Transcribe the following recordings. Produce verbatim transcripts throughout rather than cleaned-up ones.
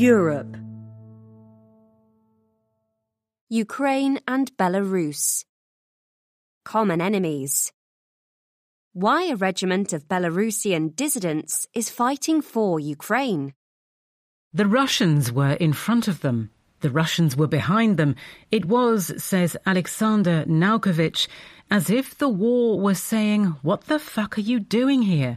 Europe. Ukraine and Belarus. Common enemies. Why a regiment of Belarusian dissidents is fighting for Ukraine. The Russians were in front of them. The Russians were behind them. It was, says Alexander Naukovich, as if the war was saying, "What the fuck are you doing here?"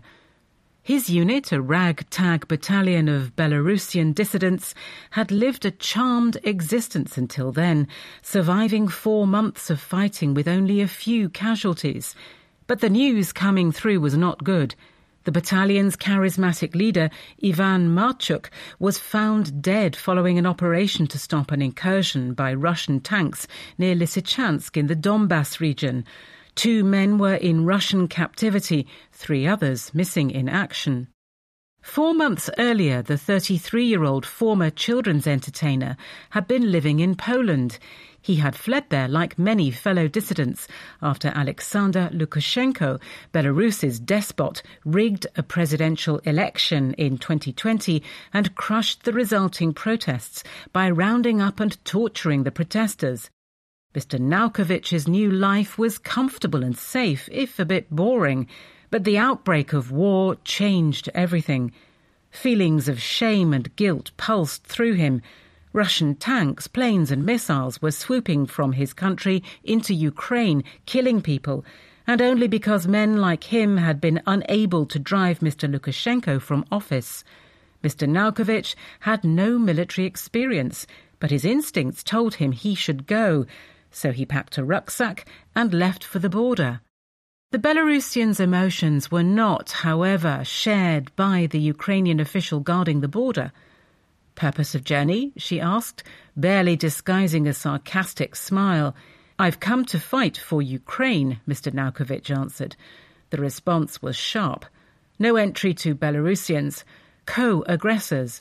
His unit, a ragtag battalion of Belarusian dissidents, had lived a charmed existence until then, surviving four months of fighting with only a few casualties. But the news coming through was not good. The battalion's charismatic leader, Ivan Marchuk, was found dead following an operation to stop an incursion by Russian tanks near Lysychansk in the Donbass region. Two men were in Russian captivity, three others missing in action. Four months earlier, the thirty-three-year-old former children's entertainer had been living in Poland. He had fled there like many fellow dissidents after Alexander Lukashenko, Belarus's despot, rigged a presidential election in twenty twenty and crushed the resulting protests by rounding up and torturing the protesters. Mister Naukovich's new life was comfortable and safe, if a bit boring, but the outbreak of war changed everything. Feelings of shame and guilt pulsed through him. Russian tanks, planes and missiles were swooping from his country into Ukraine, killing people, and only because men like him had been unable to drive Mister Lukashenko from office. Mister Naukovich had no military experience, but his instincts told him he should go, so he packed a rucksack and left for the border. The Belarusians' emotions were not, however, shared by the Ukrainian official guarding the border. "Purpose of journey?" she asked, barely disguising a sarcastic smile. "I've come to fight for Ukraine," Mister Naukovich answered. The response was sharp. No entry to Belarusians, co-aggressors.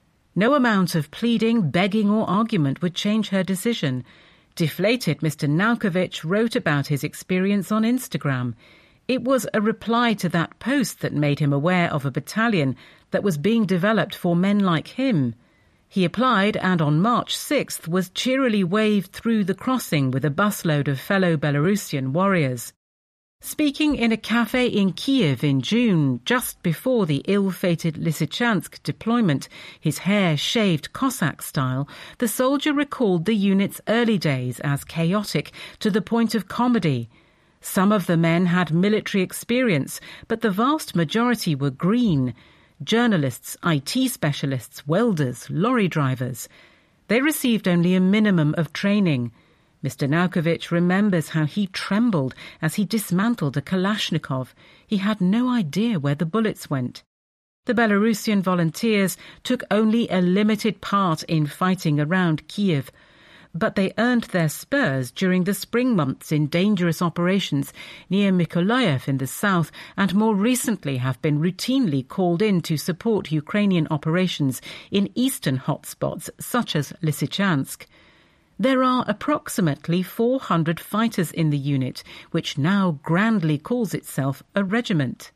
No amount of pleading, begging or argument would change her decision. Deflated, Mister Naukovich wrote about his experience on Instagram. It was a reply to that post that made him aware of a battalion that was being developed for men like him. He applied and on March sixth was cheerily waved through the crossing with a busload of fellow Belarusian warriors. Speaking in a cafe in Kiev in June, just before the ill-fated Lysychansk deployment, his hair shaved Cossack style, the soldier recalled the unit's early days as chaotic to the point of comedy. Some of the men had military experience, but the vast majority were green. Journalists, I T specialists, welders, lorry drivers. They received only a minimum of training. Mister Naukovich remembers how he trembled as he dismantled a Kalashnikov. He had no idea where the bullets went. The Belarusian volunteers took only a limited part in fighting around Kiev, but they earned their spurs during the spring months in dangerous operations near Mykolaiv in the south, and more recently have been routinely called in to support Ukrainian operations in eastern hotspots such as Lysychansk. There are approximately four hundred fighters in the unit, which now grandly calls itself a regiment.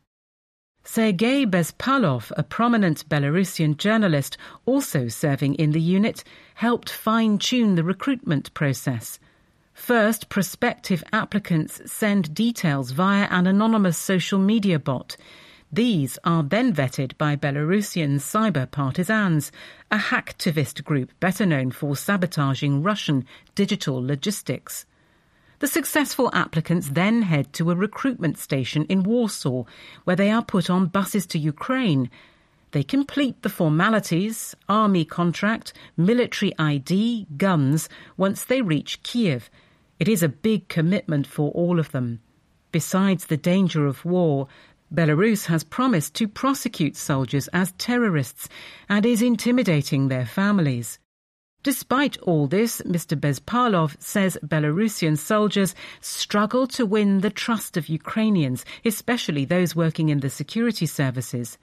Sergei Bezpalov, a prominent Belarusian journalist also serving in the unit, helped fine-tune the recruitment process. First, prospective applicants send details via an anonymous social media bot. These are then vetted by Belarusian cyber partisans, a hacktivist group better known for sabotaging Russian digital logistics. The successful applicants then head to a recruitment station in Warsaw, where they are put on buses to Ukraine. They complete the formalities, army contract, military I D, guns, once they reach Kiev. It is a big commitment for all of them. Besides the danger of war, Belarus has promised to prosecute soldiers as terrorists and is intimidating their families. Despite all this, Mister Bezpalov says Belarusian soldiers struggle to win the trust of Ukrainians, especially those working in the security services.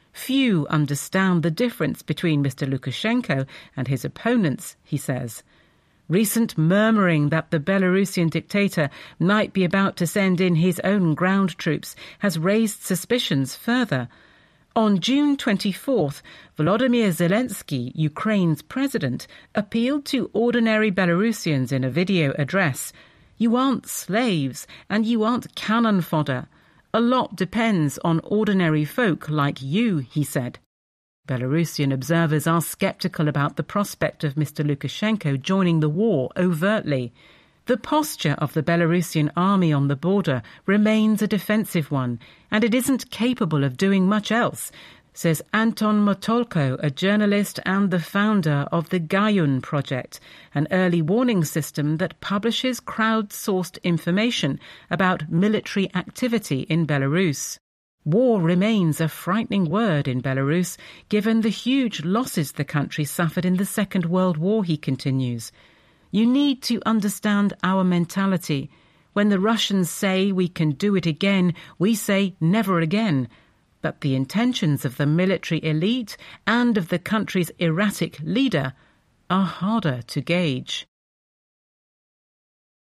Few understand the difference between Mister Lukashenko and his opponents, he says. Recent murmuring that the Belarusian dictator might be about to send in his own ground troops has raised suspicions further. On June twenty-fourth, Volodymyr Zelensky, Ukraine's president, appealed to ordinary Belarusians in a video address. You aren't slaves and you aren't cannon fodder. A lot depends on ordinary folk like you, he said. Belarusian observers are sceptical about the prospect of Mister Lukashenko joining the war overtly. The posture of the Belarusian army on the border remains a defensive one, and it isn't capable of doing much else, says Anton Motolko, a journalist and the founder of the Gayun Project, an early warning system that publishes crowd-sourced information about military activity in Belarus. War remains a frightening word in Belarus, given the huge losses the country suffered in the Second World War, he continues. You need to understand our mentality. When the Russians say we can do it again, we say never again. But the intentions of the military elite and of the country's erratic leader are harder to gauge.